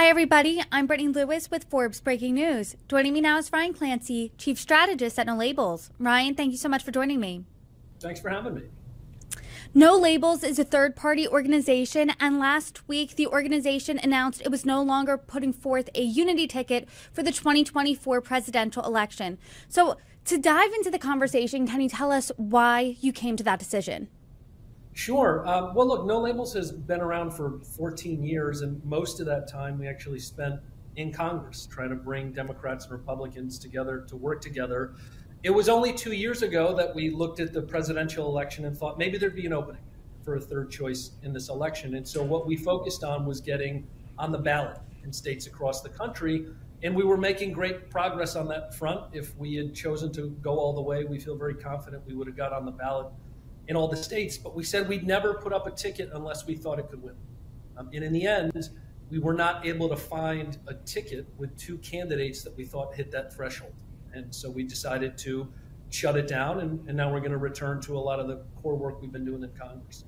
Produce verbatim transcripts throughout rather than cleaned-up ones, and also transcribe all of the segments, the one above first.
Hi, everybody. I'm Brittany Lewis with Forbes Breaking News. Joining me now is Ryan Clancy, Chief Strategist at No Labels. Ryan, thank you so much for joining me. Thanks for having me. No Labels is a third-party organization, and last week the organization announced it was no longer putting forth a unity ticket for the twenty twenty-four presidential election. So to dive into the conversation, can you tell us why you came to that decision? Sure. Um, well, look, No Labels has been around for fourteen years, and most of that time we actually spent in Congress trying to bring Democrats and Republicans together to work together. It was only two years ago that we looked at the presidential election and thought maybe there'd be an opening for a third choice in this election. And so what we focused on was getting on the ballot in states across the country. And we were making great progress on that front. If we had chosen to go all the way, we feel very confident we would have got on the ballot in all the states. But we said we'd never put up a ticket unless we thought it could win. Um, and in the end, we were not able to find a ticket with two candidates that we thought hit that threshold. And so we decided to shut it down, and, and now we're going to return to a lot of the core work we've been doing in Congress.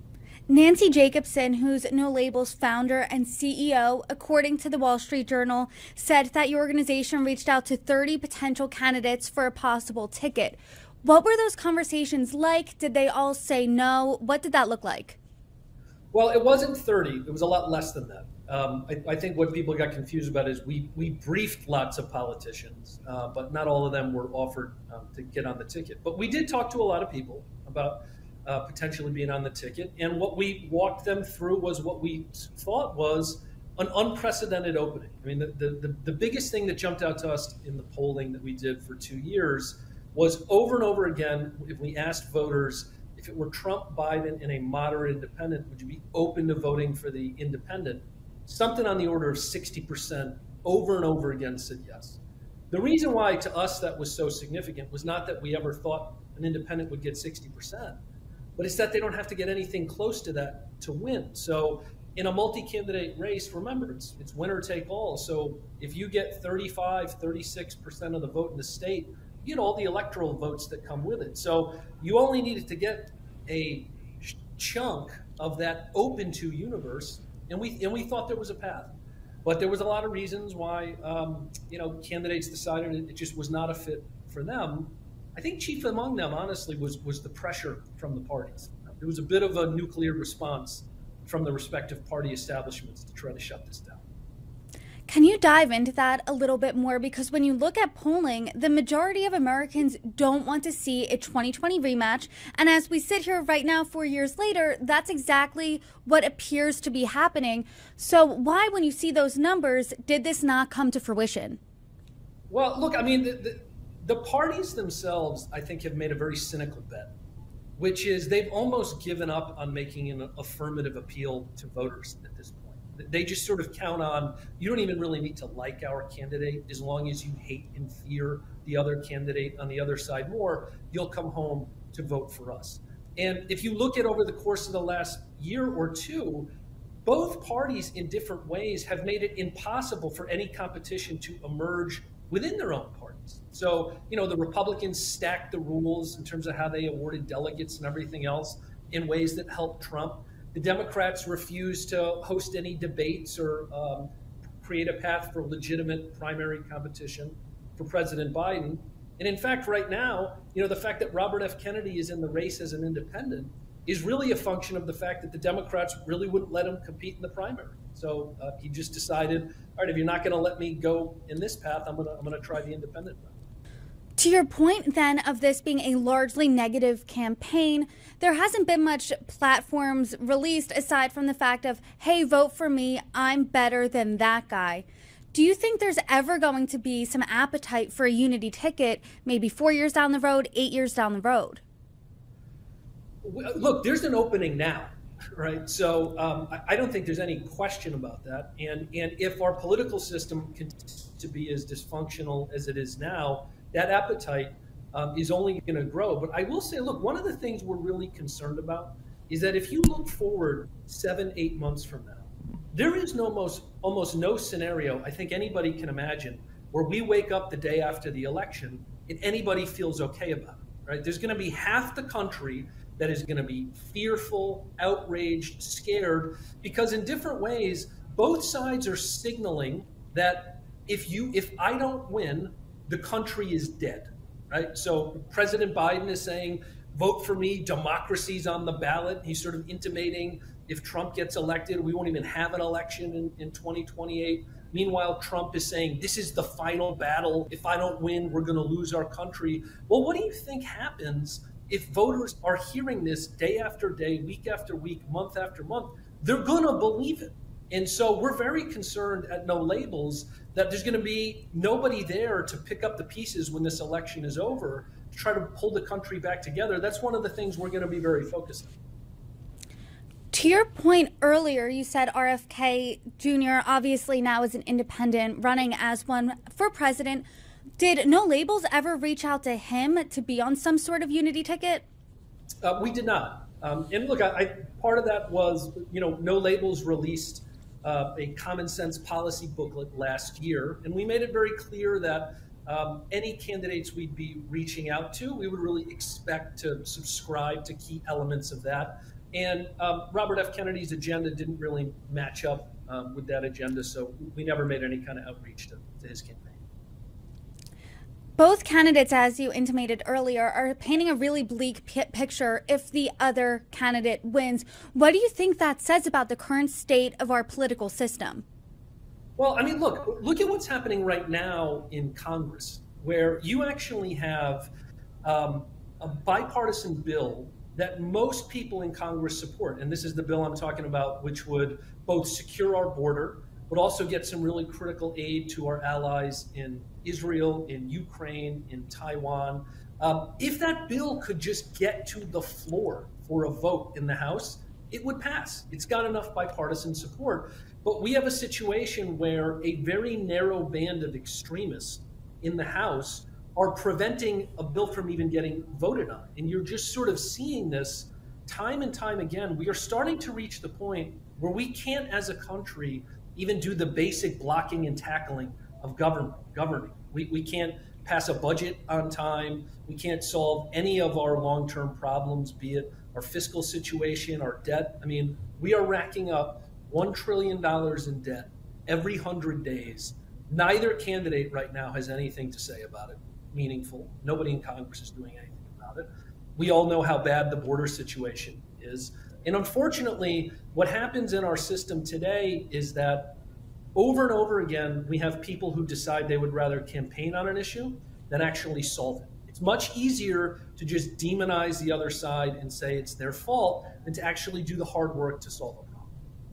Nancy Jacobson, who's No Labels founder and C E O, according to the Wall Street Journal, said that your organization reached out to thirty potential candidates for a possible ticket. What were those conversations like? Did they all say no? What did that look like? Well, it wasn't thirty. It was a lot less than that. Um, I, I think what people got confused about is we we briefed lots of politicians, uh, but not all of them were offered um, to get on the ticket. But we did talk to a lot of people about uh, potentially being on the ticket. And what we walked them through was what we thought was an unprecedented opening. I mean, the, the, the, the biggest thing that jumped out to us in the polling that we did for two years was over and over again, if we asked voters, if it were Trump, Biden, and a moderate independent, would you be open to voting for the independent? Something on the order of sixty percent over and over again said yes. The reason why to us that was so significant was not that we ever thought an independent would get sixty percent, but it's that they don't have to get anything close to that to win. So in a multi-candidate race, remember, it's, it's winner take all. So if you get thirty-five, thirty-six percent of the vote in the state, you get all the electoral votes that come with it. So you only needed to get a chunk of that open to universe, and we and we thought there was a path. But there was a lot of reasons why um, you know candidates decided it just was not a fit for them. I think chief among them, honestly, was was the pressure from the parties. There was a bit of a nuclear response from the respective party establishments to try to shut this down. Can you dive into that a little bit more? Because when you look at polling, the majority of Americans don't want to see a twenty twenty rematch. And as we sit here right now, four years later, that's exactly what appears to be happening. So why, when you see those numbers, did this not come to fruition? Well, look, I mean, the, the, the parties themselves, I think, have made a very cynical bet, which is they've almost given up on making an affirmative appeal to voters at this point. They just sort of count on, you don't even really need to like our candidate. As long as you hate and fear the other candidate on the other side more, you'll come home to vote for us. And if you look at over the course of the last year or two, both parties in different ways have made it impossible for any competition to emerge within their own parties. So, you know, the Republicans stacked the rules in terms of how they awarded delegates and everything else in ways that helped Trump. The Democrats refused to host any debates or um, create a path for legitimate primary competition for President Biden. And in fact, right now, you know, the fact that Robert F. Kennedy is in the race as an independent is really a function of the fact that the Democrats really wouldn't let him compete in the primary. So uh, he just decided, all right, if you're not going to let me go in this path, I'm going to I'm going to try the independent route. To your point, then, of this being a largely negative campaign, there hasn't been much platforms released aside from the fact of, hey, vote for me, I'm better than that guy. Do you think there's ever going to be some appetite for a unity ticket, maybe four years down the road, eight years down the road? Look, there's an opening now, right? So um, I don't think there's any question about that. And, and if our political system continues to be as dysfunctional as it is now, that appetite um, is only going to grow. But I will say, look, one of the things we're really concerned about is that if you look forward seven, eight months from now, there is no most, almost no scenario I think anybody can imagine where we wake up the day after the election and anybody feels okay about it, right? There's going to be half the country that is going to be fearful, outraged, scared, because in different ways, both sides are signaling that if you if I don't win, the country is dead, right? So President Biden is saying, vote for me, democracy's on the ballot. He's sort of intimating if Trump gets elected, we won't even have an election in, in twenty twenty-eight. Meanwhile, Trump is saying, this is the final battle. If I don't win, we're going to lose our country. Well, what do you think happens if voters are hearing this day after day, week after week, month after month? They're going to believe it. And so we're very concerned at No Labels that there's going to be nobody there to pick up the pieces when this election is over to try to pull the country back together. That's one of the things we're going to be very focused on. To your point earlier, you said R F K Junior obviously now is an independent, running as one for president. Did No Labels ever reach out to him to be on some sort of unity ticket? Uh, we did not. Um, and look, I, I, part of that was, you know, No Labels released uh, a common sense policy booklet last year, and we made it very clear that um, any candidates we'd be reaching out to, we would really expect to subscribe to key elements of that. And um, Robert F. Kennedy's agenda didn't really match up um, with that agenda, so we never made any kind of outreach to, to his campaign. Both candidates, as you intimated earlier, are painting a really bleak p- picture if the other candidate wins. What do you think that says about the current state of our political system? Well, I mean, look, look at what's happening right now in Congress, where you actually have um, a bipartisan bill that most people in Congress support. And this is the bill I'm talking about, which would both secure our border, but also get some really critical aid to our allies in Israel, in Ukraine, in Taiwan. Um, if that bill could just get to the floor for a vote in the House, it would pass. It's got enough bipartisan support. But we have a situation where a very narrow band of extremists in the House are preventing a bill from even getting voted on. And you're just sort of seeing this time and time again. We are starting to reach the point where we can't, as a country, even do the basic blocking and tackling of government, governing. We, we can't pass a budget on time. We can't solve any of our long-term problems, be it our fiscal situation, our debt. I mean, we are racking up one trillion dollars in debt every hundred days. Neither candidate right now has anything to say about it, meaningful. Nobody in Congress is doing anything about it. We all know how bad the border situation is. And unfortunately, what happens in our system today is that over and over again, we have people who decide they would rather campaign on an issue than actually solve it. It's much easier to just demonize the other side and say it's their fault than to actually do the hard work to solve a problem.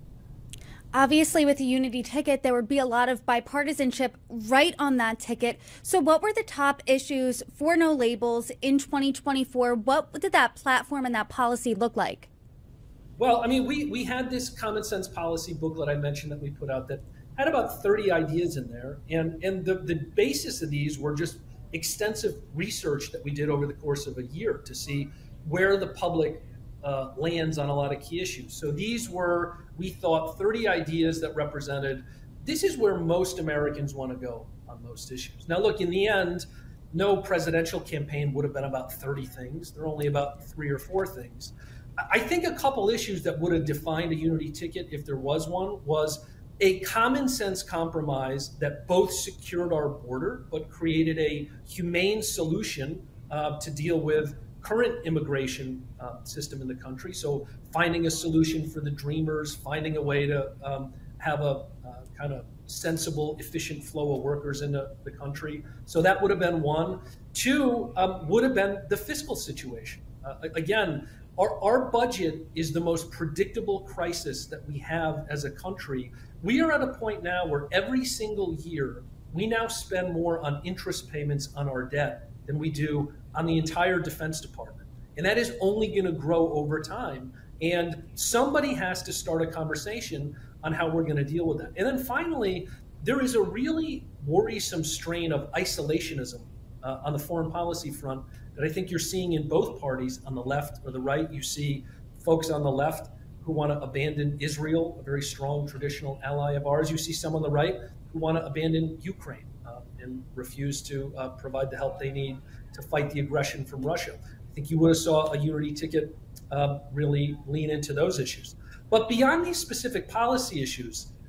Obviously, with the unity ticket, there would be a lot of bipartisanship right on that ticket. So what were the top issues for No Labels in twenty twenty-four? What did that platform and that policy look like? Well, I mean, we, we had this common sense policy booklet I mentioned that we put out that had about thirty ideas in there. And, and the, the basis of these were just extensive research that we did over the course of a year to see where the public uh, lands on a lot of key issues. So these were, we thought, thirty ideas that represented, this is where most Americans want to go on most issues. Now, look, in the end, no presidential campaign would have been about thirty things. They're only about three or four things. I think a couple issues that would have defined a unity ticket, if there was one, was a common sense compromise that both secured our border, but created a humane solution uh, to deal with current immigration uh, system in the country. So finding a solution for the dreamers, finding a way to um, have a uh, kind of sensible, efficient flow of workers into the country. So that would have been one. Two um, would have been the fiscal situation. Uh, again, Our, our budget is the most predictable crisis that we have as a country. We are at a point now where every single year, we now spend more on interest payments on our debt than we do on the entire Defense Department. And that is only going to grow over time. And somebody has to start a conversation on how we're going to deal with that. And then finally, there is a really worrisome strain of isolationism uh, on the foreign policy front that I think you're seeing in both parties, on the left or the right. You see folks on the left who want to abandon Israel, a very strong traditional ally of ours. You see some on the right who want to abandon Ukraine uh, and refuse to uh, provide the help they need to fight the aggression from Russia. I think you would have saw a unity ticket uh, really lean into those issues. But beyond these specific policy issues,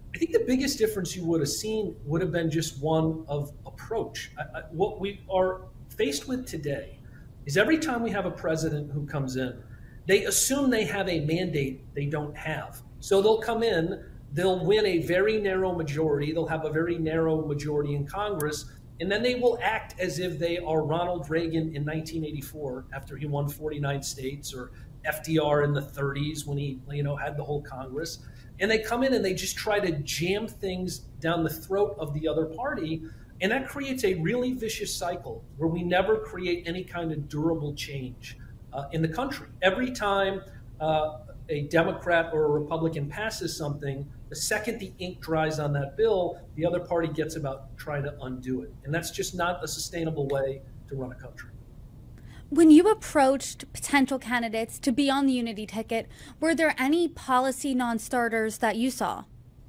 I think the biggest difference you would have seen would have been just one of approach. I, I, what we are faced with today is every time we have a president who comes in, they assume they have a mandate they don't have. So they'll come in, they'll win a very narrow majority, they'll have a very narrow majority in Congress, and then they will act as if they are Ronald Reagan in nineteen eighty-four after he won forty-nine states, or F D R in the thirties when he, you know, had the whole Congress. And they come in and they just try to jam things down the throat of the other party. And that creates a really vicious cycle where we never create any kind of durable change uh, in the country. Every time uh, a Democrat or a Republican passes something, the second the ink dries on that bill, the other party gets about trying to undo it. And that's just not a sustainable way to run a country. When you approached potential candidates to be on the unity ticket, were there any policy non-starters that you saw?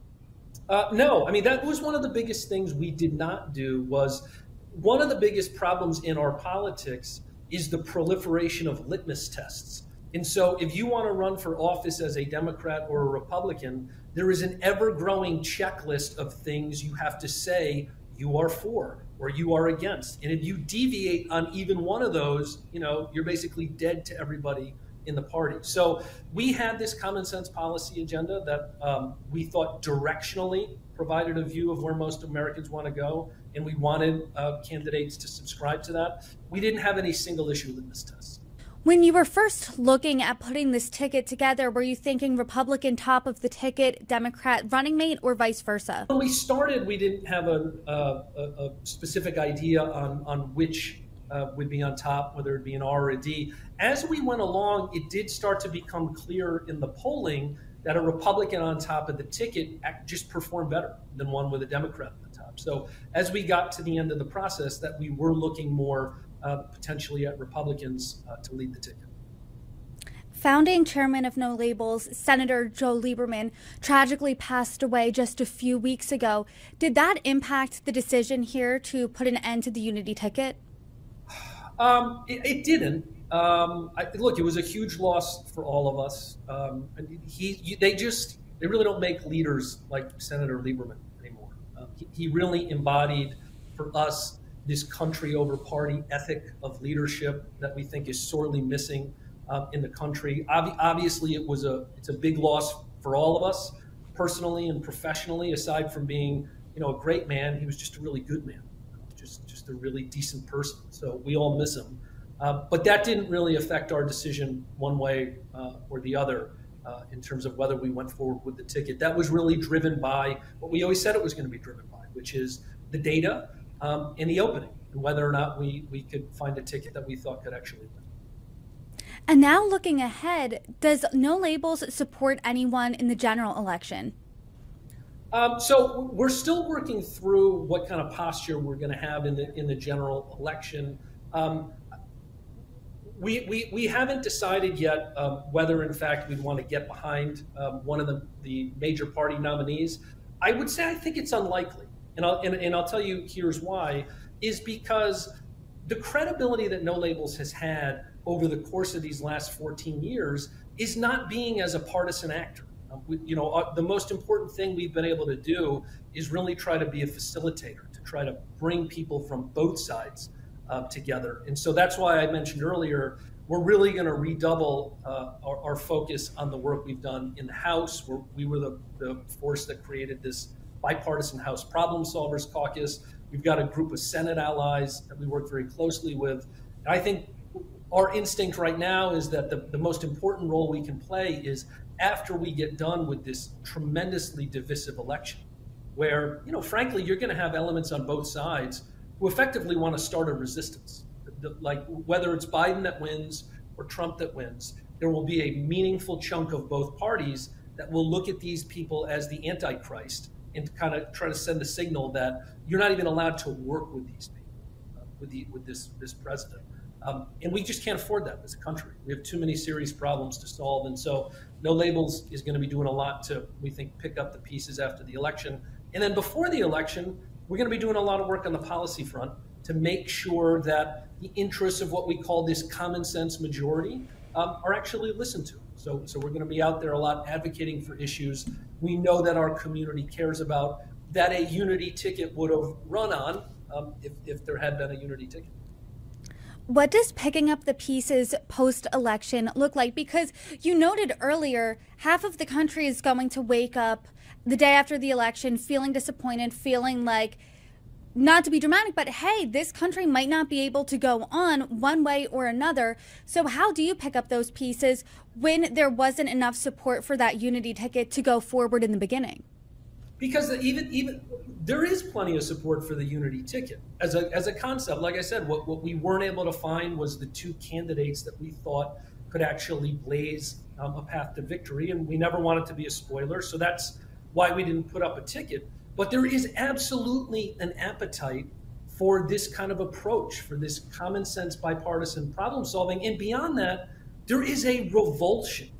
Uh, no, I mean, that was one of the biggest things we did not do. Was one of the biggest problems in our politics is the proliferation of litmus tests. And so if you want to run for office as a Democrat or a Republican, there is an ever-growing checklist of things you have to say you are for or you are against. And if you deviate on even one of those, you know, you're basically dead to everybody in the party. So we had this common sense policy agenda that um, we thought directionally provided a view of where most Americans want to go, and we wanted uh, candidates to subscribe to that. We didn't have any single issue litmus tests. When you were first looking at putting this ticket together, were you thinking Republican top of the ticket, Democrat running mate, or vice versa? When we started, we didn't have a, a, a specific idea on, on which uh, would be on top, whether it be an R or a D. As we went along, it did start to become clear in the polling that a Republican on top of the ticket just performed better than one with a Democrat on the top. So as we got to the end of the process, that we were looking more Uh, potentially at Republicans uh, to lead the ticket. Founding chairman of No Labels, Senator Joe Lieberman, tragically passed away just a few weeks ago. Did that impact the decision here to put an end to the unity ticket? Um, it, it didn't. Um, I, look, it was a huge loss for all of us. Um, he, they just, they really don't make leaders like Senator Lieberman anymore. Uh, he, he really embodied for us this country over party ethic of leadership that we think is sorely missing uh, in the country. Ob- obviously, it was a it's a big loss for all of us, personally and professionally. Aside from being, you know, a great man, he was just a really good man, just just a really decent person. So we all miss him. Uh, but that didn't really affect our decision one way uh, or the other uh, in terms of whether we went forward with the ticket. That was really driven by what we always said it was going to be driven by, which is the data. Um, in the opening, and whether or not we, we could find a ticket that we thought could actually win. And now looking ahead, does No Labels support anyone in the general election? Um, so we're still working through what kind of posture we're going to have in the in the general election. Um, we, we we haven't decided yet um, whether, in fact, we'd want to get behind um, one of the, the major party nominees. I would say I think it's unlikely. And I'll, and, and I'll tell you here's why, is because the credibility that No Labels has had over the course of these last fourteen years is not being as a partisan actor. Um, we, you know, uh, the most important thing we've been able to do is really try to be a facilitator, to try to bring people from both sides uh, together. And so that's why I mentioned earlier, we're really going to redouble uh, our, our focus on the work we've done in the House. We're, we were the, the force that created this bipartisan House Problem Solvers Caucus. We've got a group of Senate allies that we work very closely with. And I think our instinct right now is that the, the most important role we can play is after we get done with this tremendously divisive election, where, you know, frankly, you're going to have elements on both sides who effectively want to start a resistance. Like whether it's Biden that wins or Trump that wins, there will be a meaningful chunk of both parties that will look at these people as the Antichrist and kind of try to send a signal that you're not even allowed to work with these people, uh, with the with this this president. Um, and we just can't afford that as a country. We have too many serious problems to solve. And so No Labels is going to be doing a lot to, we think, pick up the pieces after the election. And then before the election, we're going to be doing a lot of work on the policy front to make sure that the interests of what we call this common sense majority um, are actually listened to. So, so we're going to be out there a lot advocating for issues we know that our community cares about, that a unity ticket would have run on um, if, if there had been a unity ticket. What does picking up the pieces post-election look like? Because you noted earlier, half of the country is going to wake up the day after the election feeling disappointed, feeling like, not to be dramatic, but hey, this country might not be able to go on one way or another. So how do you pick up those pieces when there wasn't enough support for that unity ticket to go forward in the beginning? Because even even there is plenty of support for the unity ticket as a as a concept. Like I said, what, what we weren't able to find was the two candidates that we thought could actually blaze um, a path to victory, and we never wanted to be a spoiler, so that's why we didn't put up a ticket. But there is absolutely an appetite for this kind of approach, for this common sense bipartisan problem solving, and beyond that, there is a revulsion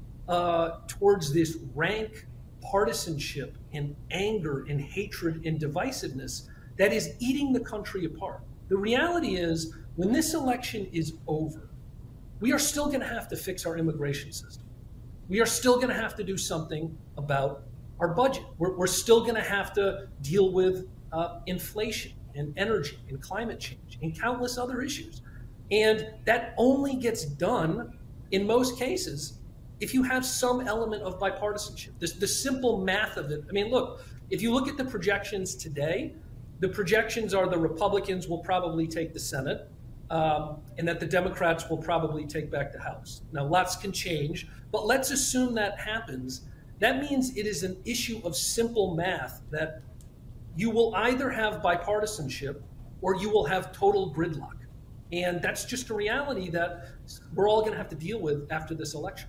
uh, towards this rank partisanship and anger and hatred and divisiveness that is eating the country apart. The reality is, when this election is over, we are still going to have to fix our immigration system. We are still going to have to do something about our budget. We're, we're still going to have to deal with uh, inflation and energy and climate change and countless other issues. And that only gets done, in most cases, if you have some element of bipartisanship. This, the simple math of it. I mean, look, if you look at the projections today, the projections are the Republicans will probably take the Senate, um, and that the Democrats will probably take back the House. Now, lots can change, but let's assume that happens. That means it is an issue of simple math that you will either have bipartisanship or you will have total gridlock. And that's just a reality that we're all going to have to deal with after this election.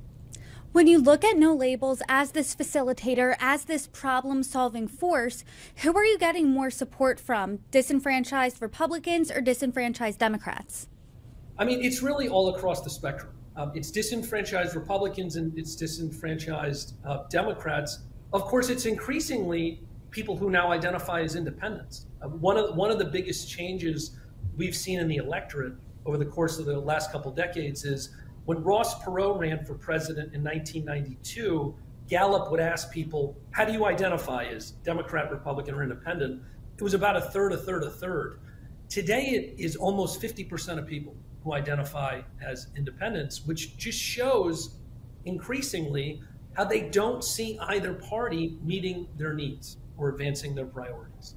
When you look at No Labels as this facilitator, as this problem-solving force, who are you getting more support from? Disenfranchised Republicans or disenfranchised Democrats? I mean, it's really all across the spectrum. Um, it's disenfranchised Republicans and it's disenfranchised uh, Democrats. Of course, it's increasingly people who now identify as independents. Uh, one of one of the biggest changes we've seen in the electorate over the course of the last couple decades is when Ross Perot ran for president in nineteen ninety-two, Gallup would ask people, how do you identify as Democrat, Republican, or independent? It was about a third, a third, a third. Today, it is almost fifty percent of people who identify as independents, which just shows increasingly how they don't see either party meeting their needs or advancing their priorities.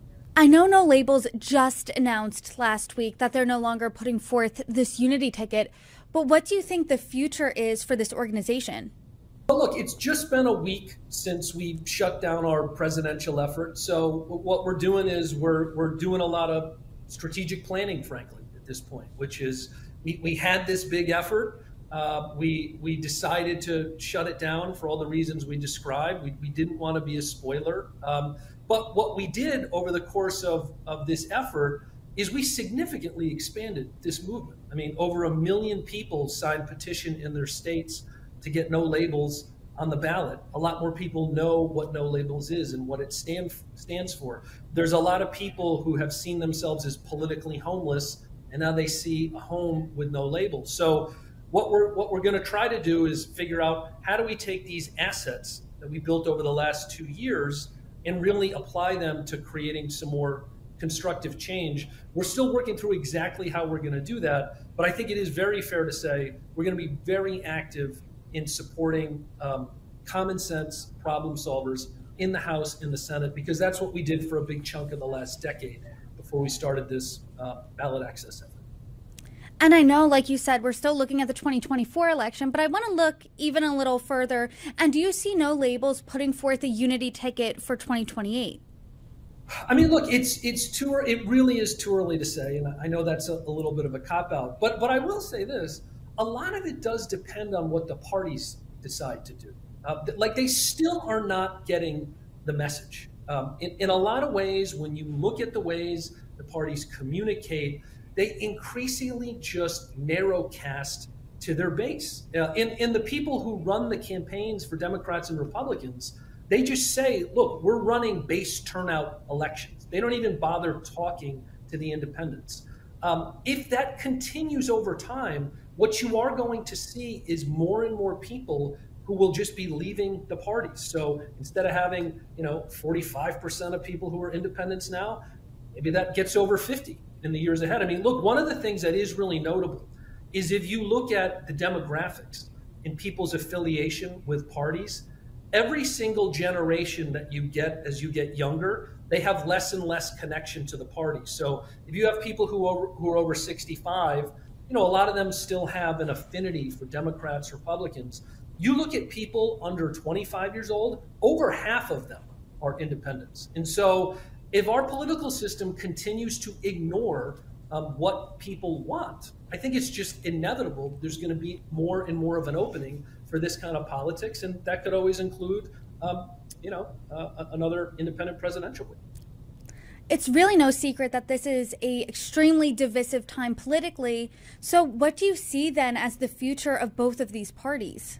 I know No Labels just announced last week that they're no longer putting forth this unity ticket, but what do you think the future is for this organization? Well, look, it's just been a week since we shut down our presidential effort. So what we're doing is we're we're doing a lot of strategic planning, frankly, at this point, which is we, we had this big effort. Uh, we we decided to shut it down for all the reasons we described. We, we didn't want to be a spoiler. Um, but what we did over the course of, of this effort is we significantly expanded this movement. I mean, over a million people signed petition in their states to get No Labels on the ballot. A lot more people know what No Labels is and what it stand, stands for. There's a lot of people who have seen themselves as politically homeless, and now they see a home with No Labels. So what we're what we're going to try to do is figure out how do we take these assets that we built over the last two years and really apply them to creating some more constructive change. We're still working through exactly how we're going to do that, but I think it is very fair to say we're going to be very active in supporting um, common sense problem solvers in the House, in the Senate, because that's what we did for a big chunk of the last decade before we started this uh, ballot access effort. And I know, like you said, we're still looking at the twenty twenty-four election, but I want to look even a little further. And do you see No Labels putting forth a unity ticket for twenty twenty-eight? I mean, look, it's it's too it really is too early to say, and I know that's a, a little bit of a cop-out. But but I will say this: a lot of it does depend on what the parties decide to do. Uh, like they still are not getting the message. Um, in, in a lot of ways, when you look at the ways the parties communicate, they increasingly just narrow cast to their base. Uh, and, and the people who run the campaigns for Democrats and Republicans, they just say, look, we're running base turnout elections. They don't even bother talking to the independents. Um, if that continues over time, what you are going to see is more and more people who will just be leaving the parties. So instead of having, you know, forty-five percent of people who are independents now, maybe that gets over fifty in the years ahead. I mean, look, one of the things that is really notable is if you look at the demographics in people's affiliation with parties, every single generation that you get as you get younger, they have less and less connection to the party. So if you have people who are, who are over sixty-five, you know, a lot of them still have an affinity for Democrats, Republicans. You look at people under twenty-five years old, over half of them are independents. And so if our political system continues to ignore um, what people want, I think it's just inevitable there's going to be more and more of an opening for this kind of politics. And that could always include, um, you know, uh, another independent presidential win. It's really no secret that this is a extremely divisive time politically. So what do you see then as the future of both of these parties?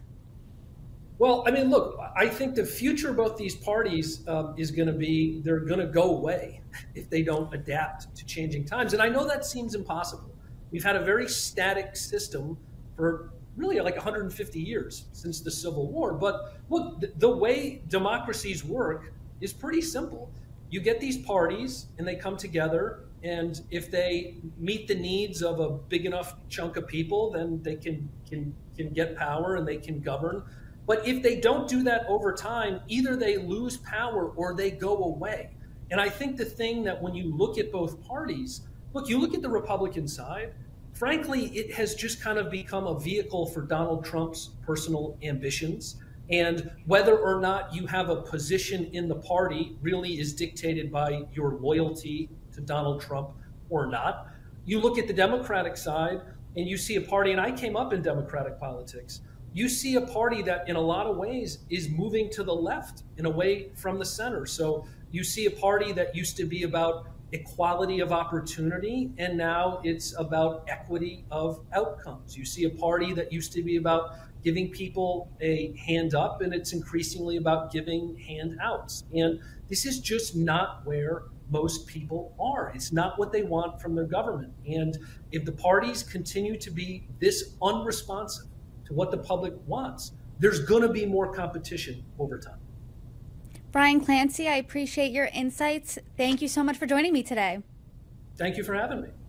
Well, I mean, look, I think the future of both these parties um, is going to be, they're going to go away if they don't adapt to changing times. And I know that seems impossible. We've had a very static system for really like one hundred fifty years since the Civil War. But look, the, the way democracies work is pretty simple. You get these parties and they come together, and if they meet the needs of a big enough chunk of people, then they can can can get power and they can govern. But if they don't do that over time, either they lose power or they go away. And I think the thing that when you look at both parties, look, you look at the Republican side, frankly, it has just kind of become a vehicle for Donald Trump's personal ambitions. And whether or not you have a position in the party really is dictated by your loyalty to Donald Trump or not. You look at the Democratic side and you see a party, and I came up in Democratic politics, you see a party that in a lot of ways is moving to the left and away from the center. So you see a party that used to be about equality of opportunity, and now it's about equity of outcomes. You see a party that used to be about giving people a hand up, and it's increasingly about giving handouts. And this is just not where most people are. It's not what they want from their government. And if the parties continue to be this unresponsive to what the public wants, there's going to be more competition over time. Brian Clancy, I appreciate your insights. Thank you so much for joining me today. Thank you for having me.